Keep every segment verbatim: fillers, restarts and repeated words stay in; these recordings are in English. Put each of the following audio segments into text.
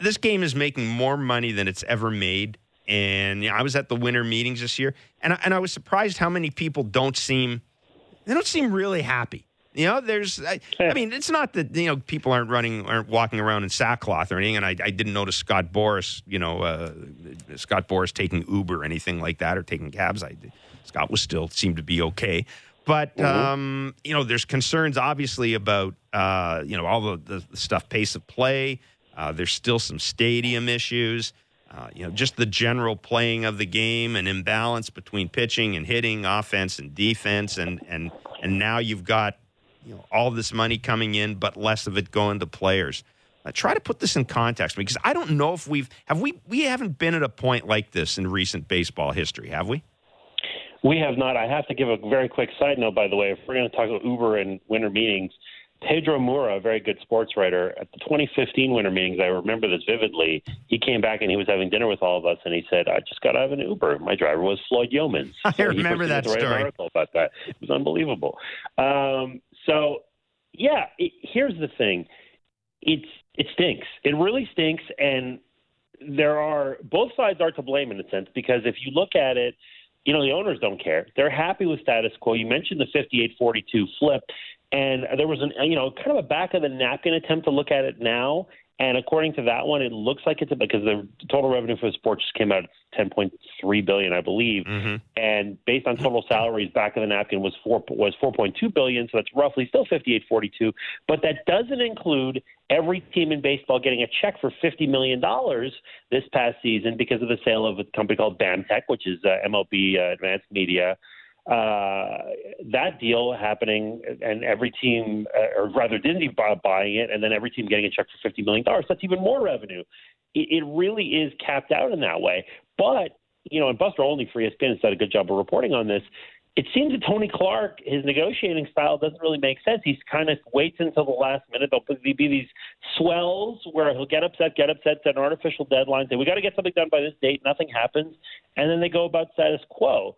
this game is making more money than it's ever made. And you know, I was at the winter meetings this year, and I, and I was surprised how many people don't seem they don't seem really happy. You know, there's I, I mean, it's not that you know people aren't running aren't walking around in sackcloth or anything. And I, I didn't notice Scott Boras, you know, uh, Scott Boras taking Uber or anything like that or taking cabs. I Scott was still seemed to be okay. But, mm-hmm. um, you know, there's concerns, obviously, about, uh, you know, all the, the stuff, pace of play. Uh, there's still some stadium issues. Uh, you know, just the general playing of the game and imbalance between pitching and hitting, offense and defense. And, and, and now you've got, you know, all this money coming in, but less of it going to players. Uh, try to put this in context, because I don't know if we've, have we, we haven't been at a point like this in recent baseball history, have we? We have not. I have to give a very quick side note, by the way. If we're going to talk about Uber and winter meetings, Pedro Moura, a very good sports writer, at the twenty fifteen winter meetings, I remember this vividly, he came back and he was having dinner with all of us, and he said, I just got out of an Uber. My driver was Floyd Yeomans. I so remember that story. An article about that. It was unbelievable. Um, so, yeah, it, here's the thing. It's It stinks. It really stinks, and there are – both sides are to blame in a sense, because if you look at it, you know, the owners don't care. They're happy with status quo. You mentioned the fifty-eight forty-two flip, and there was an, you know, kind of a back of the napkin attempt to look at it now. And according to that one, it looks like it's a, because the total revenue for the sport just came out at ten point three billion dollars, I believe. Mm-hmm. And based on total salaries, back of the napkin was four was four point two billion dollars. So that's roughly still fifty-eight forty-two. But that doesn't include every team in baseball getting a check for fifty million dollars this past season because of the sale of a company called BAMTech, which is uh, M L B uh, Advanced Media. Uh, that deal happening, and every team, uh, or rather Disney buying it, and then every team getting a check for fifty million dollars. That's even more revenue. It, it really is capped out in that way. But, you know, and Buster Olney for E S P N has done a good job of reporting on this. It seems that Tony Clark, his negotiating style doesn't really make sense. He's kind of waits until the last minute. There'll be these swells where he'll get upset, get upset, set an artificial deadline, say, we got to get something done by this date. Nothing happens. And then they go about status quo.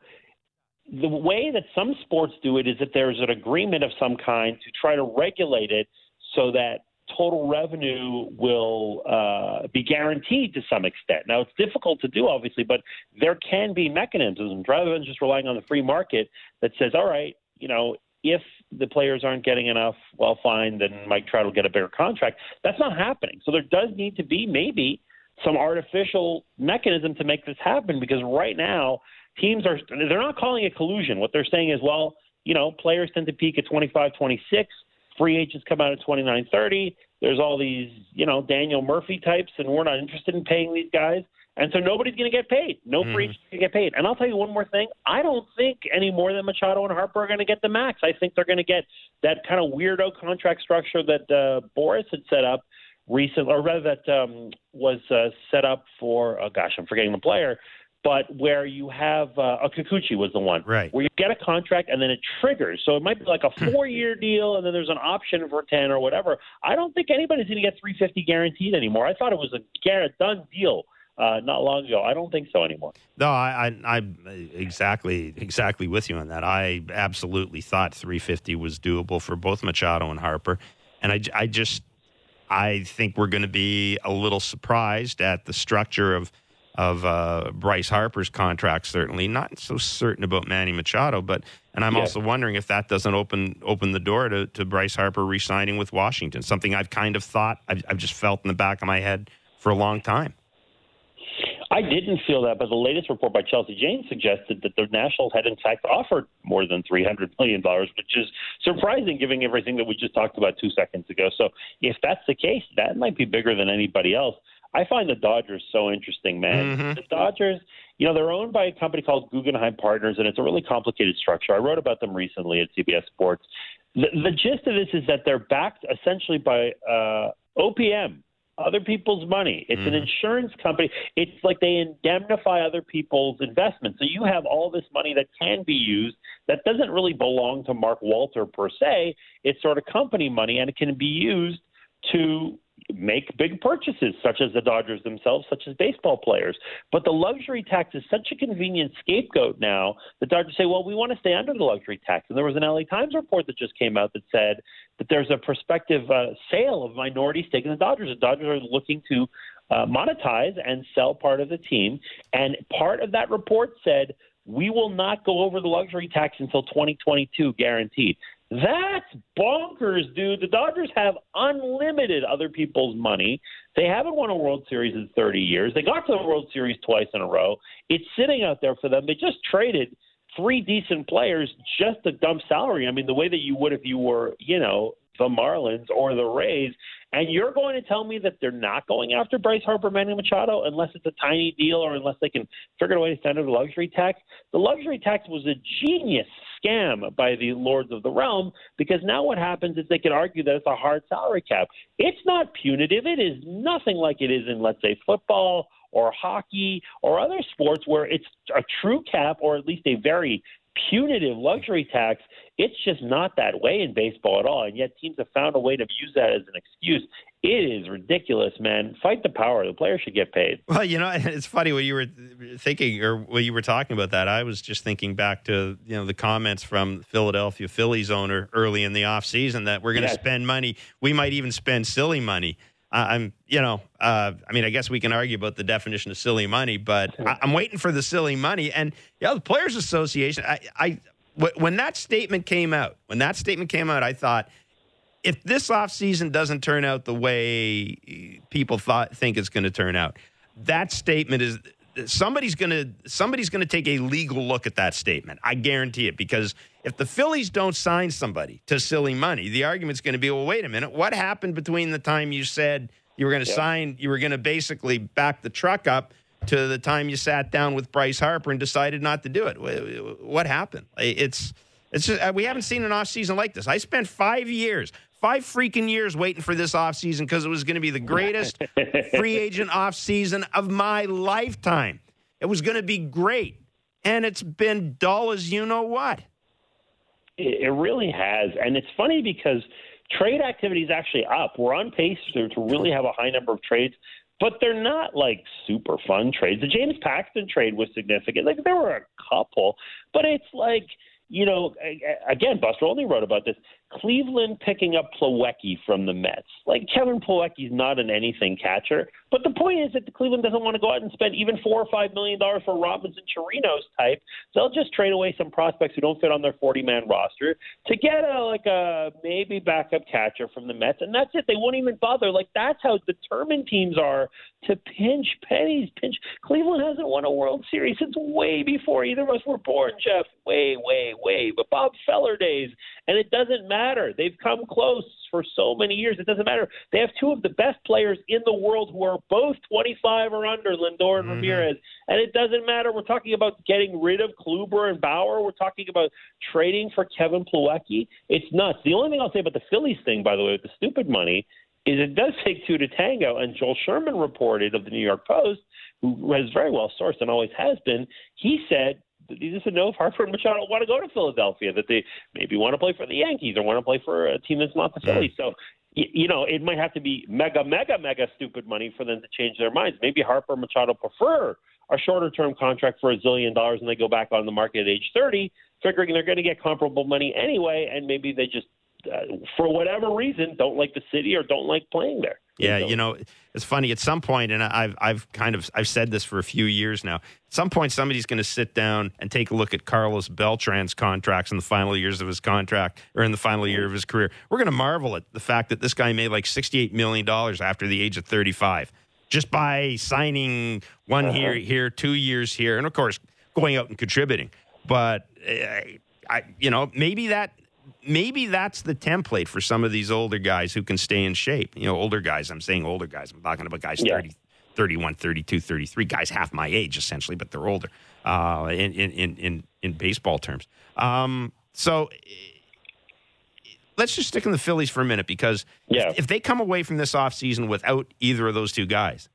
The way that some sports do it is that there's an agreement of some kind to try to regulate it so that total revenue will uh, be guaranteed to some extent. Now, it's difficult to do, obviously, but there can be mechanisms rather than just relying on the free market that says, all right, you know, if the players aren't getting enough, well, fine, then Mike Trout will get a bigger contract. That's not happening. So there does need to be maybe some artificial mechanism to make this happen, because right now teams are – they're not calling it collusion. What they're saying is, well, you know, players tend to peak at twenty-five, twenty-six. Free agents come out at twenty-nine, thirty. There's all these, you know, Daniel Murphy types, and we're not interested in paying these guys. And so nobody's going to get paid. No mm. free agents going to get paid. And I'll tell you one more thing. I don't think any more than Machado and Harper are going to get the max. I think they're going to get that kind of weirdo contract structure that uh, Boras had set up recently, or rather that um, was uh, set up for, oh gosh, I'm forgetting the player, but where you have uh, – Kikuchi was the one. Right. Where you get a contract and then it triggers. So it might be like a four-year deal and then there's an option for ten or whatever. I don't think anybody's going to get three hundred fifty guaranteed anymore. I thought it was a done deal uh, not long ago. I don't think so anymore. No, I, I, I'm exactly, exactly with you on that. I absolutely thought three hundred fifty was doable for both Machado and Harper. And I, I just – I think we're going to be a little surprised at the structure of – of uh, Bryce Harper's contract, certainly. Not so certain about Manny Machado, but and I'm yeah. also wondering if that doesn't open open the door to, to Bryce Harper re-signing with Washington, something I've kind of thought, I've, I've just felt in the back of my head for a long time. I didn't feel that, but the latest report by Chelsea Jane suggested that the Nationals had, in fact, offered more than three hundred million dollars, which is surprising given everything that we just talked about two seconds ago. So if that's the case, that might be bigger than anybody else. I find the Dodgers so interesting, man. Mm-hmm. The Dodgers, you know, they're owned by a company called Guggenheim Partners, and it's a really complicated structure. I wrote about them recently at C B S Sports. The, the gist of this is that they're backed essentially by uh, O P M, other people's money. It's mm-hmm. an insurance company. It's like they indemnify other people's investments. So you have all this money that can be used that doesn't really belong to Mark Walter per se. It's sort of company money, and it can be used to make big purchases, such as the Dodgers themselves, such as baseball players. But the luxury tax is such a convenient scapegoat now. The Dodgers say, well, we want to stay under the luxury tax. And there was an L A Times report that just came out that said that there's a prospective uh, sale of minority stake in the Dodgers. The Dodgers are looking to uh, monetize and sell part of the team. And part of that report said, we will not go over the luxury tax until twenty twenty-two, guaranteed. That's bonkers, dude. The Dodgers have unlimited other people's money. They haven't won a World Series in thirty years. They got to the World Series twice in a row. It's sitting out there for them. They just traded three decent players just to dump salary. I mean, the way that you would if you were, you know, the Marlins or the Rays. And you're going to tell me that they're not going after Bryce Harper, Manny Machado, unless it's a tiny deal or unless they can figure out a way to send out a luxury tax? The luxury tax was a genius scam by the lords of the realm, because now what happens is they can argue that it's a hard salary cap. It's not punitive. It is nothing like it is in, let's say, football or hockey or other sports where it's a true cap, or at least a very punitive luxury tax. It's just not that way in baseball at all, and yet teams have found a way to use that as an excuse. It is ridiculous, man. Fight the power. The players should get paid. Well, you know, it's funny when you were thinking or when you were talking about that. I was just thinking back to, you know, the comments from Philadelphia Phillies owner early in the offseason that we're going to yes. spend money. We might even spend silly money. Uh, I'm, you know, uh, I mean, I guess we can argue about the definition of silly money, but I, I'm waiting for the silly money. And, yeah, the Players Association, I, I, when that statement came out, when that statement came out, I thought, if this offseason doesn't turn out the way people thought think it's going to turn out, that statement is somebody's going to somebody's going to take a legal look at that statement. I guarantee it, because if the Phillies don't sign somebody to silly money, the argument's going to be, well, wait a minute, what happened between the time you said you were going to yep. sign, you were going to basically back the truck up, to the time you sat down with Bryce Harper and decided not to do it? What happened? It's it's just, we haven't seen an offseason like this. I spent five years, five freaking years waiting for this offseason because it was going to be the greatest free agent offseason of my lifetime. It was going to be great, and it's been dull as you know what. It really has, and it's funny because trade activity is actually up. We're on pace to, to really have a high number of trades. But they're not, like, super fun trades. The James Paxton trade was significant. Like, there were a couple. But it's like, you know, again, Buster Olney wrote about this. Cleveland picking up Plawecki from the Mets. Like, Kevin Plawecki's not an anything catcher. But the point is that the Cleveland doesn't want to go out and spend even four or five million dollars for Robinson Chirinos type. So they'll just trade away some prospects who don't fit on their forty-man roster to get a like a maybe backup catcher from the Mets, and that's it. They won't even bother. Like, that's how determined teams are to pinch pennies. Pinch. Cleveland hasn't won a World Series since way before either of us were born, Jeff. Way, way, way. But Bob Feller days, and it doesn't matter. They've come close for so many years. It doesn't matter. They have two of the best players in the world who are both twenty-five or under, Lindor and mm-hmm. Ramirez. And it doesn't matter. We're talking about getting rid of Kluber and Bauer. We're talking about trading for Kevin Plawecki. It's nuts. The only thing I'll say about the Phillies thing, by the way, with the stupid money, is it does take two to tango. And Joel Sherman reported of the New York Post, who is very well sourced and always has been, he said he doesn't know if Harper and Machado want to go to Philadelphia, that they maybe want to play for the Yankees or want to play for a team that's not the Phillies. So, you know, it might have to be mega, mega, mega stupid money for them to change their minds. Maybe Harper and Machado prefer a shorter-term contract for a zillion dollars and they go back on the market at age thirty, figuring they're going to get comparable money anyway, and maybe they just, uh, for whatever reason, don't like the city or don't like playing there. Yeah, you know, it's funny. At some point, and I've I've kind of I've said this for a few years now. At some point, somebody's going to sit down and take a look at Carlos Beltran's contracts in the final years of his contract, or in the final year of his career. We're going to marvel at the fact that this guy made like sixty-eight million dollars after the age of thirty-five, just by signing one uh-huh. here, here, two years here, and of course going out and contributing. But uh, I, you know, maybe that. Maybe that's the template for some of these older guys who can stay in shape. You know, older guys, I'm saying older guys. I'm talking about guys yeah. thirty, thirty-one, thirty-two, thirty-three, guys half my age, essentially, but they're older uh, in, in, in, in baseball terms. Um, so let's just stick in the Phillies for a minute, because yeah. if, if they come away from this offseason without either of those two guys,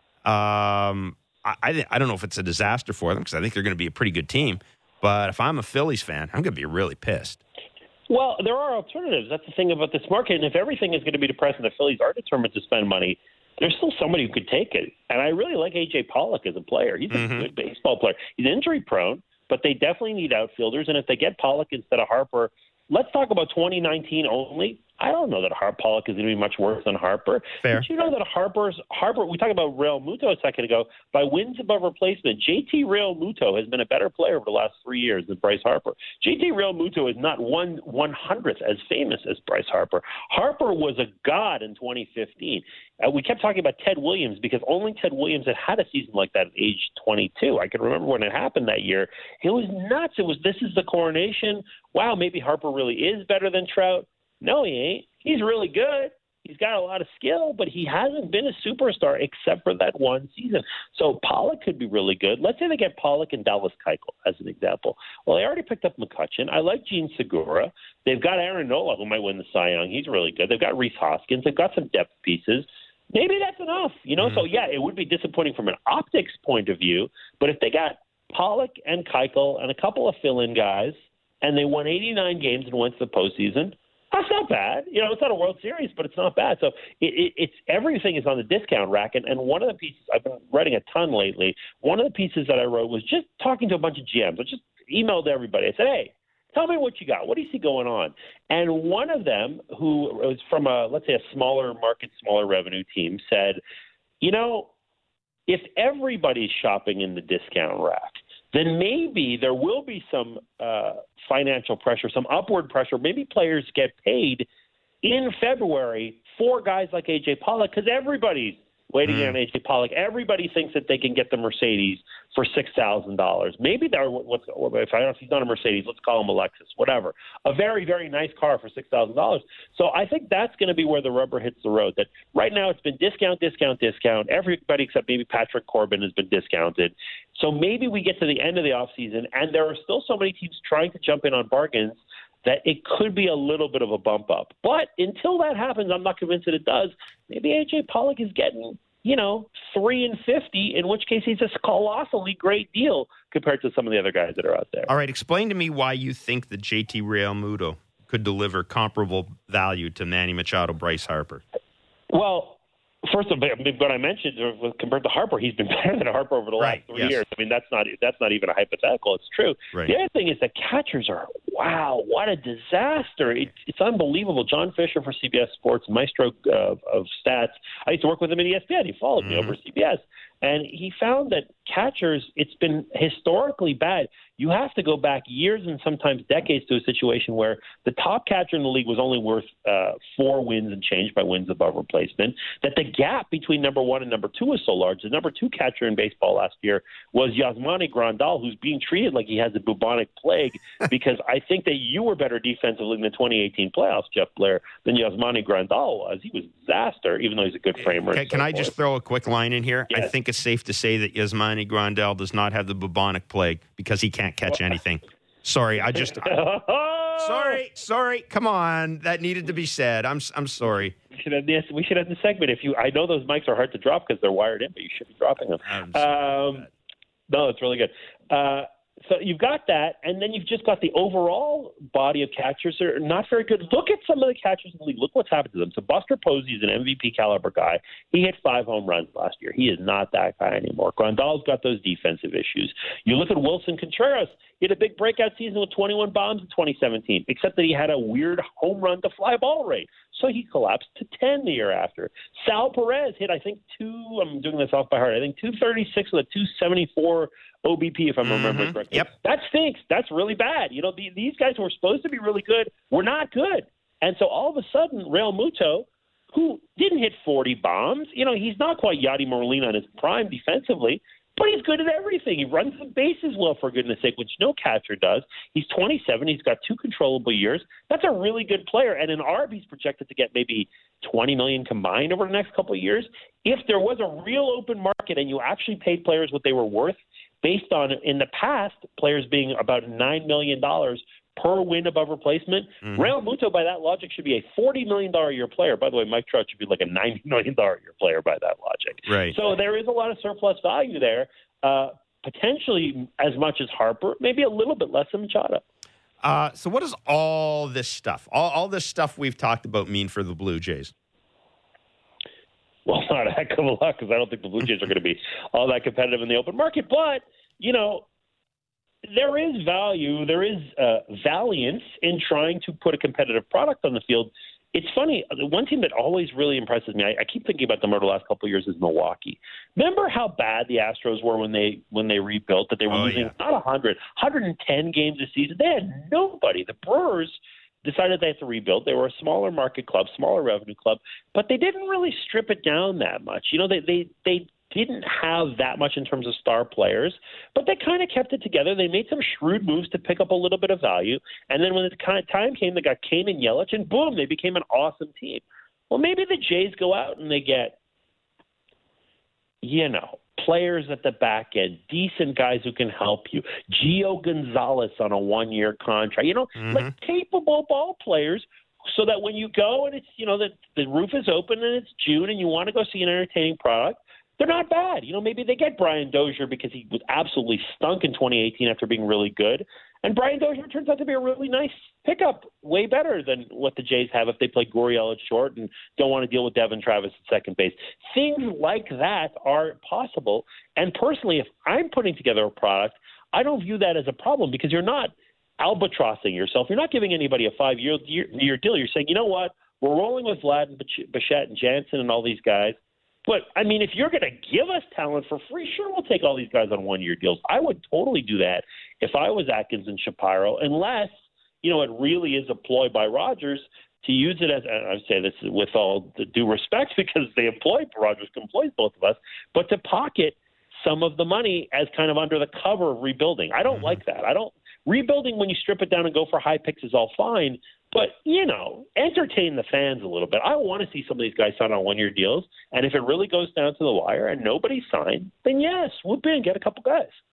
um, I, I, I don't know if it's a disaster for them, because I think they're going to be a pretty good team. But if I'm a Phillies fan, I'm going to be really pissed. Well, there are alternatives. That's the thing about this market. And if everything is going to be depressed and the Phillies are determined to spend money, there's still somebody who could take it. And I really like A J Pollock as a player. He's a mm-hmm. good baseball player. He's injury prone, but they definitely need outfielders. And if they get Pollock instead of Harper, let's talk about twenty nineteen only. I don't know that Har- Pollock is going to be much worse than Harper. Fair. But you know that Harper's Harper. We talked about Real Muto a second ago. By wins above replacement, J T Real Muto has been a better player over the last three years than Bryce Harper. J T Real Muto is not one one hundredth as famous as Bryce Harper. Harper was a god in twenty fifteen. Uh, we kept talking about Ted Williams because only Ted Williams had had a season like that at age twenty-two. I can remember when it happened that year. It was nuts. It was this is the coronation. Wow, maybe Harper really is better than Trout. No, he ain't. He's really good. He's got a lot of skill, but he hasn't been a superstar except for that one season. So Pollock could be really good. Let's say they get Pollock and Dallas Keuchel as an example. Well, they already picked up McCutchen. I like Gene Segura. They've got Aaron Nola, who might win the Cy Young. He's really good. They've got Rhys Hoskins. They've got some depth pieces. Maybe that's enough, you know. Mm-hmm. So, yeah, it would be disappointing from an optics point of view. But if they got Pollock and Keuchel and a couple of fill-in guys, and they won eighty-nine games and went to the postseason, that's not bad. You know, it's not a World Series, but it's not bad. So it, it, it's everything is on the discount rack. And, and one of the pieces I've been writing a ton lately. One of the pieces that I wrote was just talking to a bunch of G Ms. I just emailed everybody. I said, "Hey, tell me what you got. What do you see going on?" And one of them, who was from a let's say a smaller market, smaller revenue team, said, "You know, if everybody's shopping in the discount rack, then maybe there will be some uh, financial pressure, some upward pressure. Maybe players get paid in February for guys like A J Pollock because everybody's waiting mm. on A J Pollock. Everybody thinks that they can get the Mercedes for six thousand dollars. Maybe they're what's if I don't know if he's not a Mercedes, let's call him a Lexus, whatever. A very, very nice car for six thousand dollars. So I think that's going to be where the rubber hits the road. That right now it's been discount, discount, discount. Everybody except maybe Patrick Corbin has been discounted. So maybe we get to the end of the offseason, and there are still so many teams trying to jump in on bargains that it could be a little bit of a bump up. But until that happens, I'm not convinced that it does. Maybe A J Pollock is getting, you know, three and fifty, in which case he's a colossally great deal compared to some of the other guys that are out there. All right, explain to me why you think that J T Realmuto could deliver comparable value to Manny Machado, Bryce Harper. Well, first of all, what I mentioned compared to Harper, he's been better than Harper over the last right, three yes. years. I mean, that's not that's not even a hypothetical. It's true. Right. The other thing is that catchers are, wow, what a disaster. It's, it's unbelievable. John Fisher for C B S Sports, maestro of, of stats. I used to work with him at E S P N. He followed mm-hmm. me over C B S. And he found that catchers, it's been historically bad. You have to go back years and sometimes decades to a situation where the top catcher in the league was only worth uh, four wins and change by wins above replacement, that the gap between number one and number two was so large. The number two catcher in baseball last year was Yasmani Grandal, who's being treated like he has the bubonic plague because I think that you were better defensively in the twenty eighteen playoffs, Jeff Blair, than Yasmani Grandal was. He was a disaster, even though he's a good framer. Can, so can I forth. just throw a quick line in here? Yes. I think it's safe to say that Yasmani Grandal does not have the bubonic plague because he can't catch anything. Sorry, I just I, sorry, sorry. Come on, that needed to be said. I'm I'm sorry. We should have this. We should have the segment. If you, I know those mics are hard to drop because they're wired in, but you should be dropping them. Um, no, it's really good. Uh, so you've got that, and then you've just got the overall body of catchers that are not very good. Look at some of the catchers in the league. Look what's happened to them. So Buster Posey is an M V P caliber guy. He hit five home runs last year. He is not that guy anymore. Grandal's got those defensive issues. You look at Wilson Contreras. He had a big breakout season with twenty-one bombs in twenty seventeen, except that he had a weird home run to fly ball rate. So he collapsed to ten the year after. Sal Perez hit, I think, two, I'm doing this off by heart, I think two thirty-six with a two seventy-four O B P, if I'm mm-hmm. remembering correctly. Yep. That stinks. That's really bad. You know, the, these guys who were supposed to be really good were not good. And so all of a sudden, Realmuto, who didn't hit forty bombs, you know, he's not quite Yadi Molina in his prime defensively, but he's good at everything. He runs the bases well, for goodness sake, which no catcher does. He's twenty-seven. He's got two controllable years. That's a really good player. And in A R B, he's projected to get maybe twenty million dollars combined over the next couple of years. If there was a real open market and you actually paid players what they were worth, based on, in the past, players being about nine million dollars per win above replacement, mm-hmm. Realmuto, by that logic, should be a forty million dollars a year player. By the way, Mike Trout should be like a ninety million dollars a year player by that logic. Right. So there is a lot of surplus value there, uh, potentially as much as Harper, maybe a little bit less than Machado. Uh, so what does all this stuff, all, all this stuff we've talked about mean for the Blue Jays? Well, not a heck of a lot because I don't think the Blue Jays are going to be all that competitive in the open market. But, you know, there is value, there is uh, valiance in trying to put a competitive product on the field it's funny. The one team that always really impresses me, I, I keep thinking about them over the last couple of years, is Milwaukee. Remember how bad the Astros were when they when they rebuilt, that they were Oh, losing yeah. not one hundred, one hundred ten games a season. They had nobody. The Brewers decided they had to rebuild. They were a smaller market club, smaller revenue club, but they didn't really strip it down that much. You know, they they they didn't have that much in terms of star players, but they kind of kept it together. They made some shrewd moves to pick up a little bit of value, and then when the kind of time came, they got Kane and Yelich, and boom, they became an awesome team. Well, maybe the Jays go out and they get, you know, players at the back end, decent guys who can help you. Gio Gonzalez on a one-year contract, you know, Mm-hmm. like capable ball players, so that when you go and it's, you know, the, the roof is open and it's June and you want to go see an entertaining product, they're not bad. You know, maybe they get Brian Dozier because he was absolutely stunk in twenty eighteen after being really good. And Brian Dozier turns out to be a really nice pickup, way better than what the Jays have if they play Gurriel at short and don't want to deal with Devin Travis at second base. Things like that are possible. And personally, if I'm putting together a product, I don't view that as a problem, because you're not albatrossing yourself. You're not giving anybody a five-year year, year deal. You're saying, you know what, we're rolling with Vlad and Bichette and Jansen and all these guys. But, I mean, if you're going to give us talent for free, sure, we'll take all these guys on one-year deals. I would totally do that if I was Atkins and Shapiro, unless, you know, it really is a ploy by Rogers to use it as, and I say this with all the due respect because they employ, Rogers employs both of us, but to pocket some of the money as kind of under the cover of rebuilding. I don't mm-hmm. like that. I don't. Rebuilding, when you strip it down and go for high picks, is all fine. But, you know, entertain the fans a little bit. I want to see some of these guys sign on one-year deals. And if it really goes down to the wire and nobody signed, then yes, whoop in, get a couple guys.